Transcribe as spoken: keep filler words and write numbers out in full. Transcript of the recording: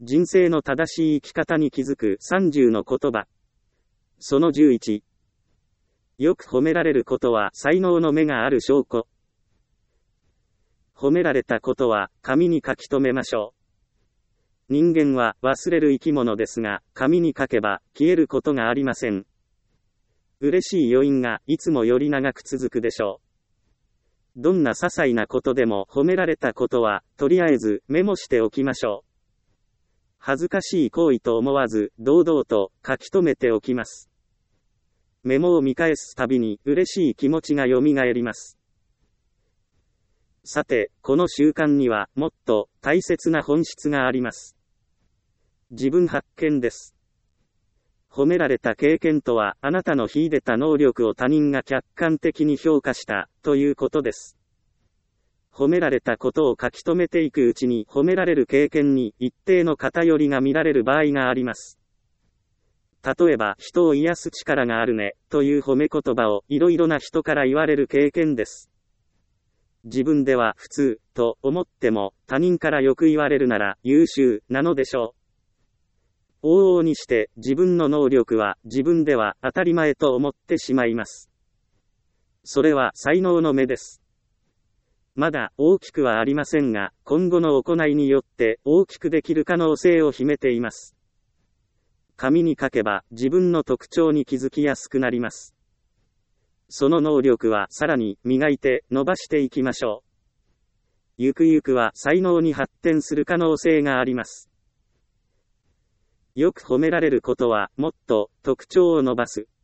人生の正しい生き方に気づくさんじゅうの言葉。そのじゅういち。よく褒められることは才能の芽がある証拠。褒められたことは紙に書き留めましょう。人間は忘れる生き物ですが、紙に書けば消えることがありません。嬉しい余韻がいつもより長く続くでしょう。どんな些細なことでも褒められたことは、とりあえずメモしておきましょう。恥ずかしい行為と思わず、堂々と書き留めておきます。メモを見返すたびに嬉しい気持ちがよみがえります。さて、この習慣にはもっと大切な本質があります。自分発見です。褒められた経験とは、あなたの秀でた能力を他人が客観的に評価したということです。褒められたことを書き留めていくうちに、褒められる経験に一定の偏りが見られる場合があります。例えば、人を癒す力があるねという褒め言葉をいろいろな人から言われる経験です。自分では普通と思っても、他人からよく言われるなら優秀なのでしょう。往々にして自分の能力は自分では当たり前と思ってしまいます。それは才能の芽です。まだ大きくはありませんが、今後の行いによって大きくできる可能性を秘めています。紙に書けば自分の特徴に気づきやすくなります。その能力はさらに磨いて伸ばしていきましょう。ゆくゆくは才能に発展する可能性があります。よく褒められることはもっと特徴を伸ばす。